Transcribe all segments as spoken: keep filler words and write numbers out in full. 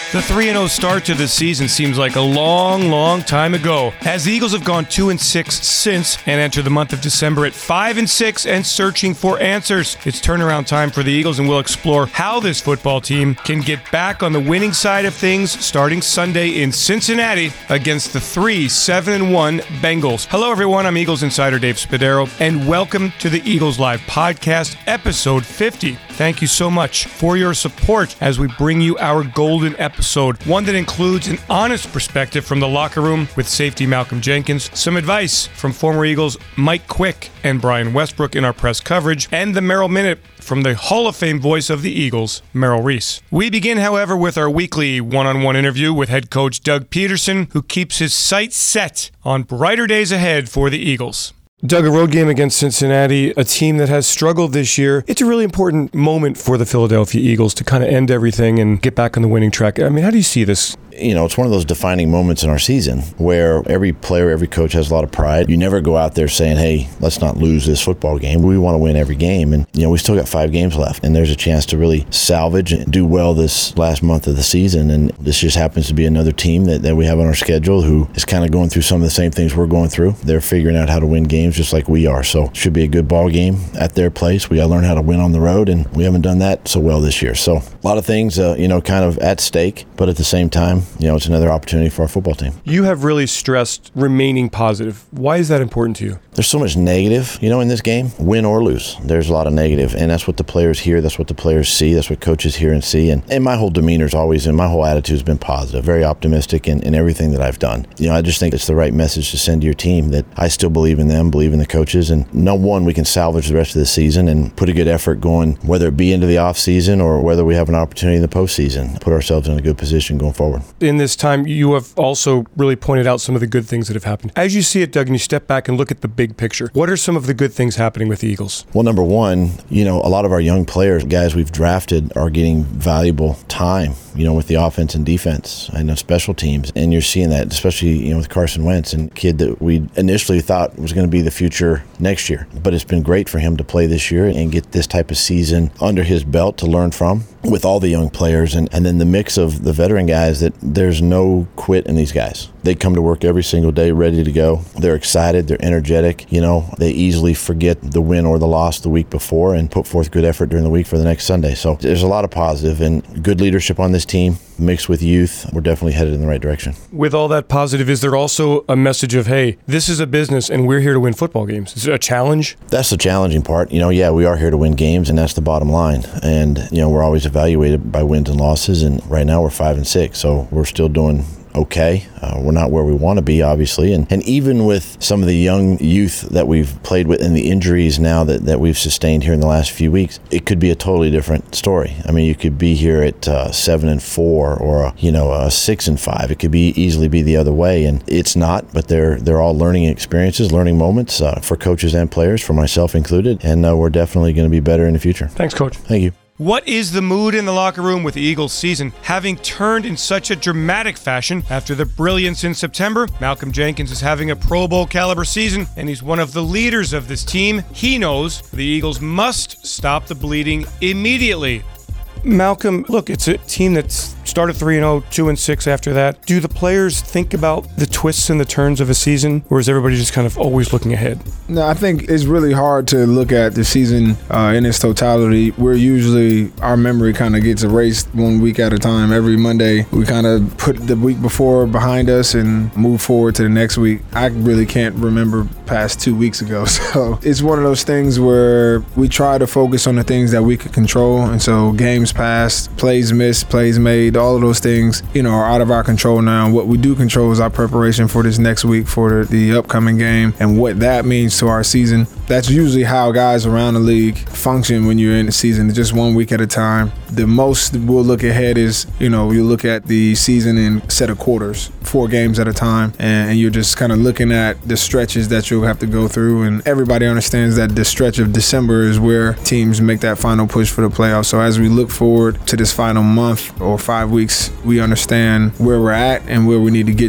The three and oh start to this season seems like a long, long time ago, as the Eagles have gone two and six since and enter the month of December at five and six and searching for answers. It's turnaround time for the Eagles, and we'll explore how this football team can get back on the winning side of things starting Sunday in Cincinnati against the three seven and one Bengals. Hello, everyone. I'm Eagles insider Dave Spadaro, and welcome to the Eagles Live Podcast, episode fifty. Thank you so much for your support as we bring you our golden episode, one that includes an honest perspective from the locker room with safety Malcolm Jenkins, some advice from former Eagles Mike Quick and Brian Westbrook in our press coverage, and the Merrill Minute from the Hall of Fame voice of the Eagles, Merrill Reese. We begin, however, with our weekly one-on-one interview with head coach Doug Peterson, who keeps his sights set on brighter days ahead for the Eagles. Doug, a road game against Cincinnati, a team that has struggled this year. It's a really important moment for the Philadelphia Eagles to kind of end everything and get back on the winning track. I mean, how do you see this? You know, it's one of those defining moments in our season where every player, every coach has a lot of pride. You never go out there saying, hey, let's not lose this football game. We want to win every game. And, you know, we still got five games left. And there's a chance to really salvage and do well this last month of the season. And this just happens to be another team that, that we have on our schedule who is kind of going through some of the same things we're going through. They're figuring out how to win games just like we are. So it should be a good ball game at their place. We got to learn how to win on the road, and we haven't done that so well this year. So a lot of things, uh, you know, kind of at stake. But at the same time, you know, it's another opportunity for our football team. You have really stressed remaining positive. Why is that important to you? There's so much negative, you know, in this game, win or lose. There's a lot of negative, and that's what the players hear. That's what the players see. That's what coaches hear and see. And, and my whole demeanor is always, and my whole attitude has been positive, very optimistic in, in everything that I've done. You know, I just think it's the right message to send to your team that I still believe in them, believe in the coaches, and no one, we can salvage the rest of the season and put a good effort going, whether it be into the off season or whether we have an opportunity in the postseason, put ourselves in a good position going forward. In this time, you have also really pointed out some of the good things that have happened. As you see it, Doug, and you step back and look at the big picture, what are some of the good things happening with the Eagles? Well, number one, you know, a lot of our young players, guys we've drafted, are getting valuable time, you know, with the offense and defense and the special teams. And you're seeing that, especially, you know, with Carson Wentz, and a kid that we initially thought was going to be the future next year. But it's been great for him to play this year and get this type of season under his belt to learn from with all the young players. And, and then the mix of the veteran guys, that there's no quit in these guys. They come to work every single day ready to go. They're excited. They're energetic. You know, they easily forget the win or the loss the week before and put forth good effort during the week for the next Sunday. So there's a lot of positive and good leadership on this team mixed with youth. We're definitely headed in the right direction. With all that positive, is there also a message of, hey, this is a business and we're here to win football games? Is it a challenge? That's the challenging part. You know, yeah, we are here to win games, and that's the bottom line. And, you know, we're always evaluated by wins and losses, and right now we're five and six, so we're still doing okay. Uh, we're not where we want to be, obviously. And, and even with some of the young youth that we've played with and the injuries now that, that we've sustained here in the last few weeks, it could be a totally different story. I mean, you could be here at uh, seven and four or, a, you know, a six and five. It could be easily be the other way. And it's not, but they're, they're all learning experiences, learning moments uh, for coaches and players, for myself included. And uh, we're definitely going to be better in the future. Thanks, Coach. Thank you. What is the mood in the locker room with the Eagles season having turned in such a dramatic fashion after the brilliance in September? Malcolm Jenkins is having a Pro Bowl caliber season, and he's one of the leaders of this team. He knows the Eagles must stop the bleeding immediately. Malcolm, look, it's a team that's started three and oh, two and six after that. Do the players think about the twists and the turns of a season, or is everybody just kind of always looking ahead? No, I think it's really hard to look at the season uh, in its totality. We're usually, our memory kind of gets erased one week at a time. Every Monday, we kind of put the week before behind us and move forward to the next week. I really can't remember past two weeks ago. So it's one of those things where we try to focus on the things that we could control. And so games passed, plays missed, plays made, all of those things, you know, are out of our control now. What we do control is our preparation for this next week, for the, the upcoming game, and what that means to our season. That's usually how guys around the league function when you're in the season, just one week at a time. The most we'll look ahead is, you know, you look at the season in set of quarters, four games at a time, and you're just kind of looking at the stretches that you'll have to go through. And everybody understands that the stretch of December is where teams make that final push for the playoffs. So as we look forward to this final month or five weeks, we understand where we're at and where we need to get to.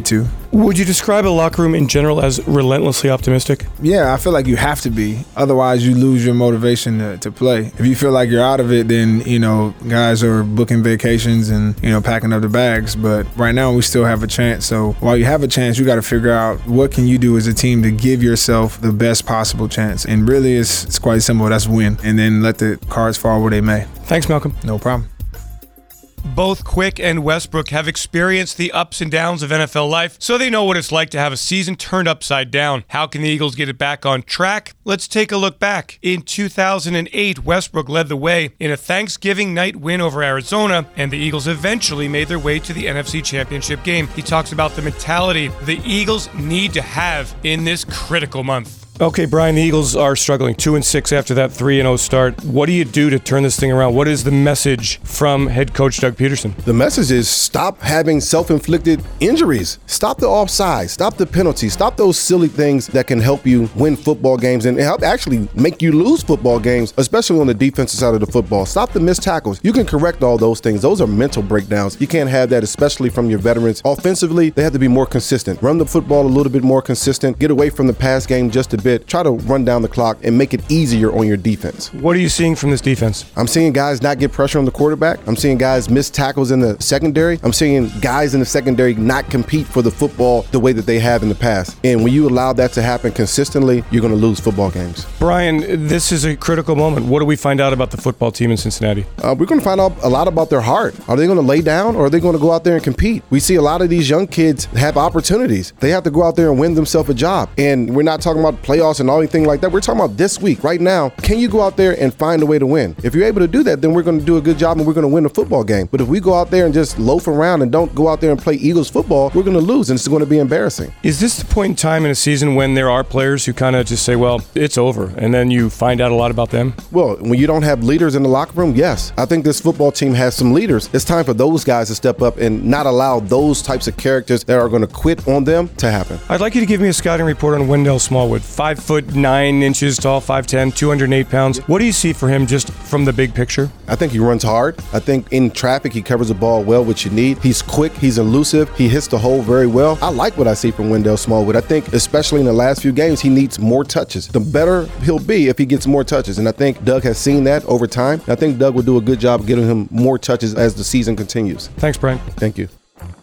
Would you describe a locker room in general as relentlessly optimistic? Yeah, I feel like you have to be. Otherwise, you lose your motivation to, to play. If you feel like you're out of it, then, you know, guys are booking vacations and, you know, packing up the bags. But right now, we still have a chance. So while you have a chance, you got to figure out what can you do as a team to give yourself the best possible chance. And really, it's, it's quite simple. That's win. And then let the cards fall where they may. Thanks, Malcolm. No problem. Both Quick and Westbrook have experienced the ups and downs of N F L life, so they know what it's like to have a season turned upside down. How can the Eagles get it back on track? Let's take a look back. In two thousand eight, Westbrook led the way in a Thanksgiving night win over Arizona, and the Eagles eventually made their way to the N F C Championship game. He talks about the mentality the Eagles need to have in this critical month. Okay, Brian, the Eagles are struggling. Two and six after that three and oh start. What do you do to turn this thing around? What is the message from head coach Doug Peterson? The message is stop having self-inflicted injuries. Stop the offside. Stop the penalties. Stop those silly things that can help you win football games and help actually make you lose football games, especially on the defensive side of the football. Stop the missed tackles. You can correct all those things. Those are mental breakdowns. You can't have that, especially from your veterans. Offensively, they have to be more consistent. Run the football a little bit more consistent. Get away from the pass game just a bit. Try to run down the clock and make it easier on your defense. What are you seeing from this defense? I'm seeing guys not get pressure on the quarterback. I'm seeing guys miss tackles in the secondary. I'm seeing guys in the secondary not compete for the football the way that they have in the past. And when you allow that to happen consistently, you're going to lose football games. Brian, this is a critical moment. What do we find out about the football team in Cincinnati? Uh, we're going to find out a lot about their heart. Are they going to lay down or are they going to go out there and compete? We see a lot of these young kids have opportunities. They have to go out there and win themselves a job. And we're not talking about playoffs and all anything like that. We're talking about this week, right now. Can you go out there and find a way to win? If you're able to do that, then we're going to do a good job and we're going to win a football game. But if we go out there and just loaf around and don't go out there and play Eagles football, we're going to lose and it's going to be embarrassing. Is this the point in time in a season when there are players who kind of just say, well, it's over, and then you find out a lot about them? Well, when you don't have leaders in the locker room, yes. I think this football team has some leaders. It's time for those guys to step up and not allow those types of characters that are going to quit on them to happen. I'd like you to give me a scouting report on Wendell Smallwood. Five foot nine inches tall, five ten, two hundred eight pounds. What do you see for him just from the big picture? I think he runs hard. I think in traffic, he covers the ball well, which you need. He's quick. He's elusive. He hits the hole very well. I like what I see from Wendell Smallwood. I think, especially in the last few games, he needs more touches. The better he'll be if he gets more touches. And I think Doug has seen that over time. I think Doug will do a good job of getting him more touches as the season continues. Thanks, Brian. Thank you.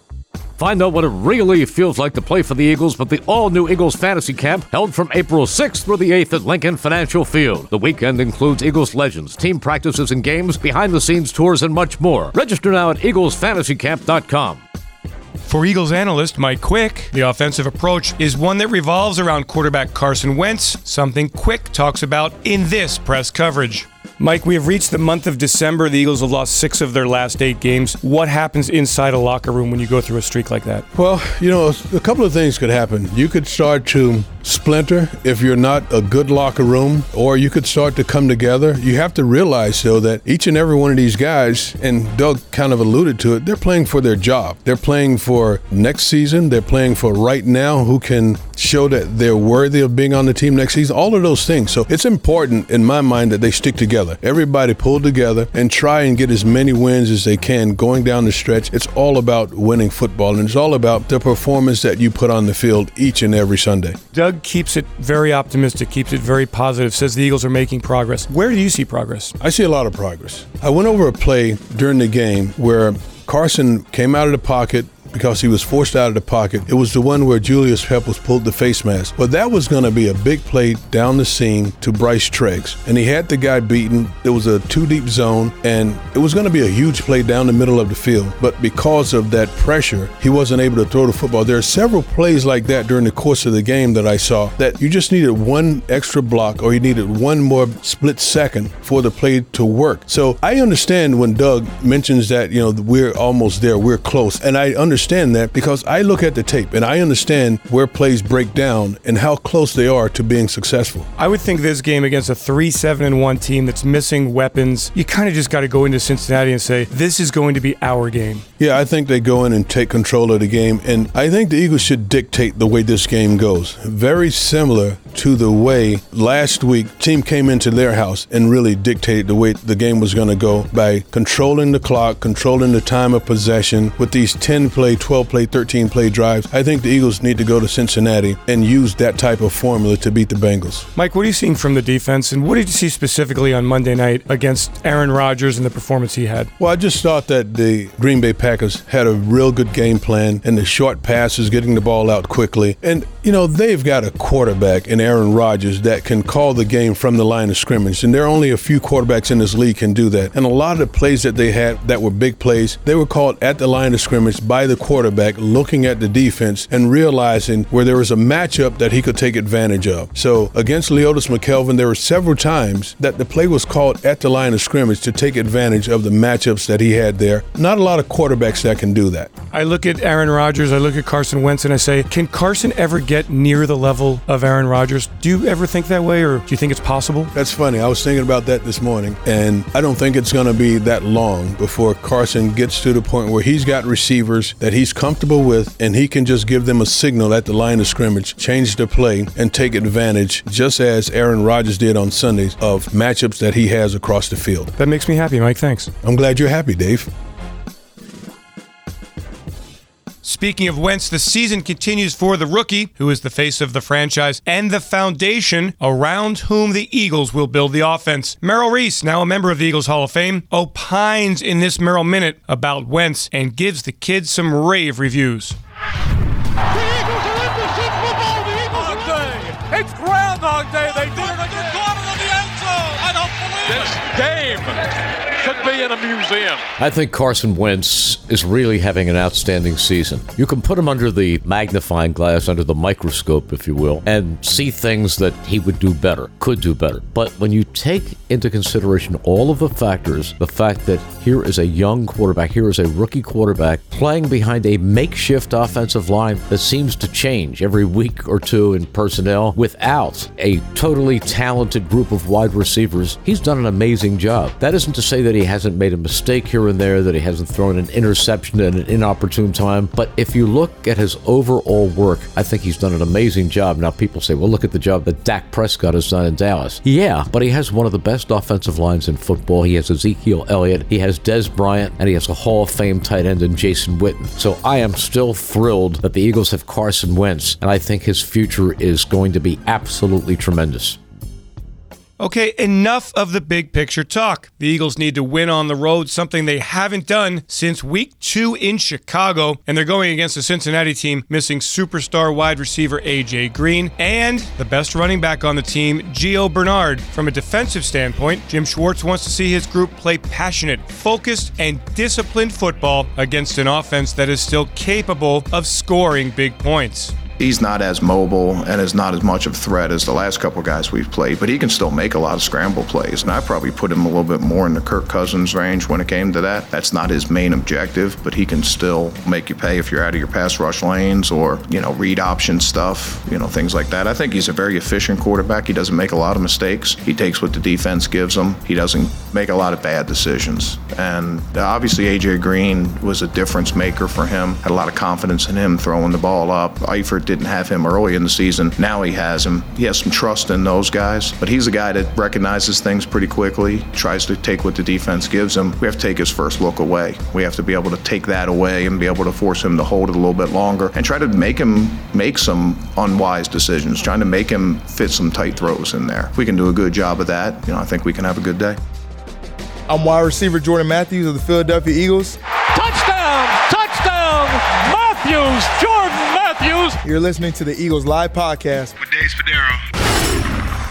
Find out what it really feels like to play for the Eagles with the all-new Eagles Fantasy Camp held from April sixth through the eighth at Lincoln Financial Field. The weekend includes Eagles legends, team practices and games, behind-the-scenes tours, and much more. Register now at eagles fantasy camp dot com. For Eagles analyst Mike Quick, the offensive approach is one that revolves around quarterback Carson Wentz, something Quick talks about in this press coverage. Mike, we have reached the month of December. The Eagles have lost six of their last eight games. What happens inside a locker room when you go through a streak like that? Well, you know, a couple of things could happen. You could start to splinter if you're not a good locker room, or you could start to come together. You have to realize, though, that each and every one of these guys, and Doug kind of alluded to it, they're playing for their job. They're playing for next season. They're playing for right now, who can show that they're worthy of being on the team next season, all of those things. So it's important, in my mind, that they stick together. Everybody pull together and try and get as many wins as they can going down the stretch. It's all about winning football, and it's all about the performance that you put on the field each and every Sunday. Doug keeps it very optimistic, keeps it very positive, says the Eagles are making progress. Where do you see progress? I see a lot of progress. I went over a play during the game where Carson came out of the pocket because he was forced out of the pocket. It was the one where Julius Peppers pulled the face mask. But that was going to be a big play down the seam to Bryce Treggs. And he had the guy beaten. There was a two-deep zone, and it was going to be a huge play down the middle of the field. But because of that pressure, he wasn't able to throw the football. There are several plays like that during the course of the game that I saw that you just needed one extra block, or you needed one more split second for the play to work. So I understand when Doug mentions that, you know, we're almost there, we're close. And I understand understand that because I look at the tape and I understand where plays break down and how close they are to being successful. I would think this game against a three seven and one team that's missing weapons, you kind of just got to go into Cincinnati and say, this is going to be our game. Yeah, I think they go in and take control of the game, and I think the Eagles should dictate the way this game goes. Very similar to the way last week team came into their house and really dictated the way the game was going to go by controlling the clock, controlling the time of possession with these ten plays play, twelve play, thirteen play drives. I think the Eagles need to go to Cincinnati and use that type of formula to beat the Bengals. Mike, what are you seeing from the defense, and what did you see specifically on Monday night against Aaron Rodgers and the performance he had? Well, I just thought that the Green Bay Packers had a real good game plan and the short passes, getting the ball out quickly. And, you know, they've got a quarterback in Aaron Rodgers that can call the game from the line of scrimmage. And there are only a few quarterbacks in this league can do that. And a lot of the plays that they had that were big plays, they were called at the line of scrimmage by the quarterback, looking at the defense and realizing where there was a matchup that he could take advantage of. So against Leotis McKelvin, there were several times that the play was called at the line of scrimmage to take advantage of the matchups that he had there. Not a lot of quarterbacks that can do that. I look at Aaron Rodgers, I look at Carson Wentz, and I say, can Carson ever get near the level of Aaron Rodgers? Do you ever think that way, or do you think it's possible? That's funny. I was thinking about that this morning, and I don't think it's going to be that long before Carson gets to the point where he's got receivers that he's comfortable with, and he can just give them a signal at the line of scrimmage, change the play, and take advantage, just as Aaron Rodgers did on Sundays, of matchups that he has across the field. That makes me happy, Mike. Thanks. I'm glad you're happy, Dave. Speaking of Wentz, the season continues for the rookie, who is the face of the franchise, and the foundation around whom the Eagles will build the offense. Merrill Reese, now a member of the Eagles Hall of Fame, opines in this Merrill Minute about Wentz and gives the kids some rave reviews. The Eagles are in the Super Bowl! The Eagles are in! It's Groundhog Day! They did it again! Got it in the end zone! I don't believe This it! game should be in a museum. I think Carson Wentz is really having an outstanding season. You can put him under the magnifying glass, under the microscope, if you will, and see things that he would do better, could do better. But when you take into consideration all of the factors, the fact that here is a young quarterback, here is a rookie quarterback playing behind a makeshift offensive line that seems to change every week or two in personnel without a totally talented group of wide receivers, he's done an amazing job. That isn't to say that he hasn't made a mistake here and there, that he hasn't thrown an interception at an inopportune time. But if you look at his overall work, I think he's done an amazing job. Now, people say, well, look at the job that Dak Prescott has done in Dallas. Yeah, but he has one of the best offensive lines in football. He has Ezekiel Elliott, he has Dez Bryant, and he has a Hall of Fame tight end in Jason Witten. So I am still thrilled that the Eagles have Carson Wentz, and I think his future is going to be absolutely tremendous. Okay, enough of the big picture talk. The Eagles need to win on the road, something they haven't done since week two in Chicago, and they're going against a Cincinnati team missing superstar wide receiver A J Green and the best running back on the team, Gio Bernard. From a defensive standpoint, Jim Schwartz wants to see his group play passionate, focused, and disciplined football against an offense that is still capable of scoring big points. He's not as mobile and is not as much of a threat as the last couple guys we've played, but he can still make a lot of scramble plays. And I probably put him a little bit more in the Kirk Cousins range when it came to that. That's not his main objective, but he can still make you pay if you're out of your pass rush lanes or, you know, read option stuff, you know, things like that. I think he's a very efficient quarterback. He doesn't make a lot of mistakes. He takes what the defense gives him. He doesn't make a lot of bad decisions. And obviously A J Green was a difference maker for him. Had a lot of confidence in him throwing the ball up. Eifert didn't have him early in the season. Now he has him. He has some trust in those guys, but he's a guy that recognizes things pretty quickly, tries to take what the defense gives him. We have to take his first look away. We have to be able to take that away and be able to force him to hold it a little bit longer and try to make him make some unwise decisions, trying to make him fit some tight throws in there. If we can do a good job of that, you know, I think we can have a good day. I'm wide receiver Jordan Matthews of the Philadelphia Eagles. Touchdown! Touchdown! Matthews! Jordan Matthews! You're listening to the Eagles Live Podcast with Dave Spadaro.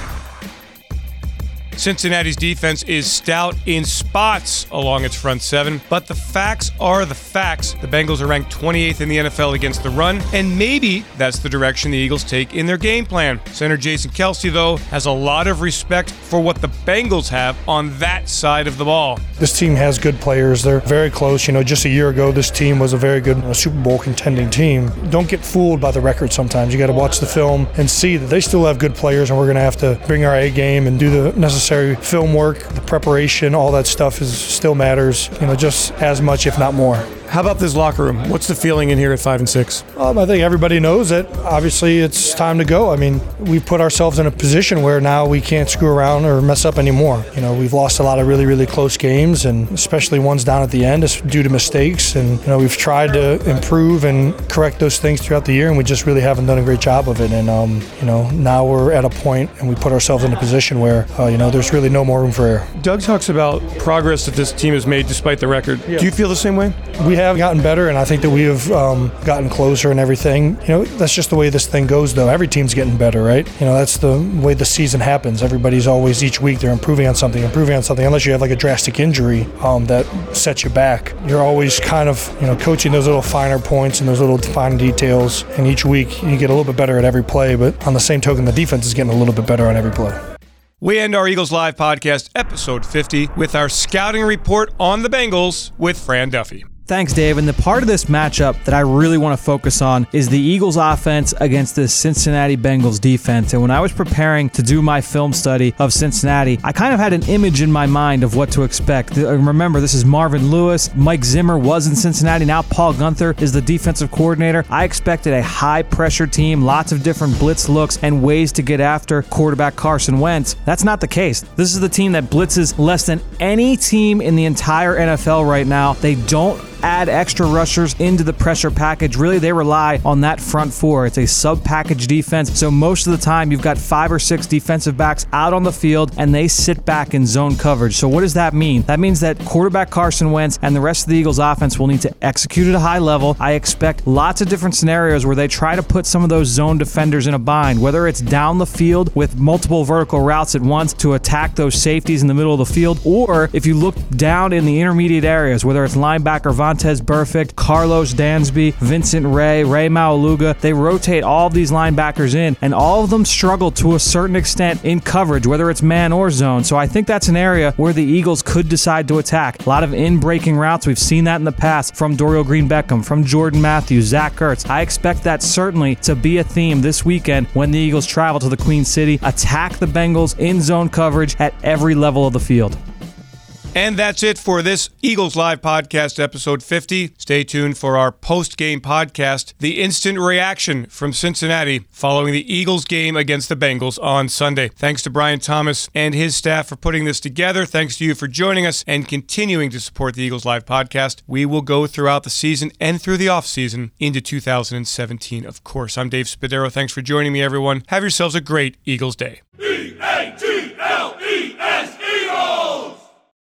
Cincinnati's defense is stout in spots along its front seven, but the facts are the facts. The Bengals are ranked twenty-eighth in the N F L against the run, and maybe that's the direction the Eagles take in their game plan. Center Jason Kelce, though, has a lot of respect for what the Bengals have on that side of the ball. This team has good players. They're very close. You know, just a year ago, this team was a very good uh, Super Bowl contending team. Don't get fooled by the record sometimes. You got to watch the film and see that they still have good players, and we're going to have to bring our A game and do the necessary film work, the preparation, all that stuff is still matters, you know, just as much, if not more. How about this locker room? What's the feeling in here at five and six? Um, I think everybody knows that obviously it's time to go. I mean, we've put ourselves in a position where now we can't screw around or mess up anymore. You know, we've lost a lot of really, really close games, and especially ones down at the end is due to mistakes. And, you know, we've tried to improve and correct those things throughout the year, and we just really haven't done a great job of it. And, um, you know, now we're at a point and we put ourselves in a position where, uh, you know, there's really no more room for error. Doug talks about progress that this team has made despite the record. Yeah. Do you feel the same way? We have gotten better, and I think that we have um, gotten closer and everything. You know, that's just the way this thing goes, though. Every team's getting better, right? You know, that's the way the season happens. Everybody's always, each week, they're improving on something, improving on something, unless you have like a drastic injury um, that sets you back. You're always kind of, you know, coaching those little finer points and those little fine details, and each week you get a little bit better at every play, but on the same token, the defense is getting a little bit better on every play. We end our Eagles Live podcast, episode fifty, with our scouting report on the Bengals with Fran Duffy. Thanks, Dave. And the part of this matchup that I really want to focus on is the Eagles offense against the Cincinnati Bengals defense. And when I was preparing to do my film study of Cincinnati, I kind of had an image in my mind of what to expect. Remember, this is Marvin Lewis. Mike Zimmer was in Cincinnati. Now Paul Gunther is the defensive coordinator. I expected a high-pressure team, lots of different blitz looks and ways to get after quarterback Carson Wentz. That's not the case. This is the team that blitzes less than any team in the entire N F L right now. They don't add extra rushers into the pressure package. Really, they rely on that front four. It's a sub-package defense, so most of the time you've got five or six defensive backs out on the field, and they sit back in zone coverage. So what does that mean? That means that quarterback Carson Wentz and the rest of the Eagles offense will need to execute at a high level. I expect lots of different scenarios where they try to put some of those zone defenders in a bind, whether it's down the field with multiple vertical routes at once to attack those safeties in the middle of the field, or if you look down in the intermediate areas, whether it's linebacker Vontaze Burfict, Carlos Dansby, Vincent Ray, Ray Maualuga. They rotate all of these linebackers in, and all of them struggle to a certain extent in coverage, whether it's man or zone. So I think that's an area where the Eagles could decide to attack. A lot of in-breaking routes. We've seen that in the past from Dorial Green-Beckham, from Jordan Matthews, Zach Ertz. I expect that certainly to be a theme this weekend when the Eagles travel to the Queen City. Attack the Bengals in zone coverage at every level of the field. And that's it for this Eagles Live podcast, episode fifty. Stay tuned for our post-game podcast, The Instant Reaction from Cincinnati, following the Eagles game against the Bengals on Sunday. Thanks to Brian Thomas and his staff for putting this together. Thanks to you for joining us and continuing to support the Eagles Live podcast. We will go throughout the season and through the offseason into two thousand seventeen, of course. I'm Dave Spadaro. Thanks for joining me, everyone. Have yourselves a great Eagles day. E A G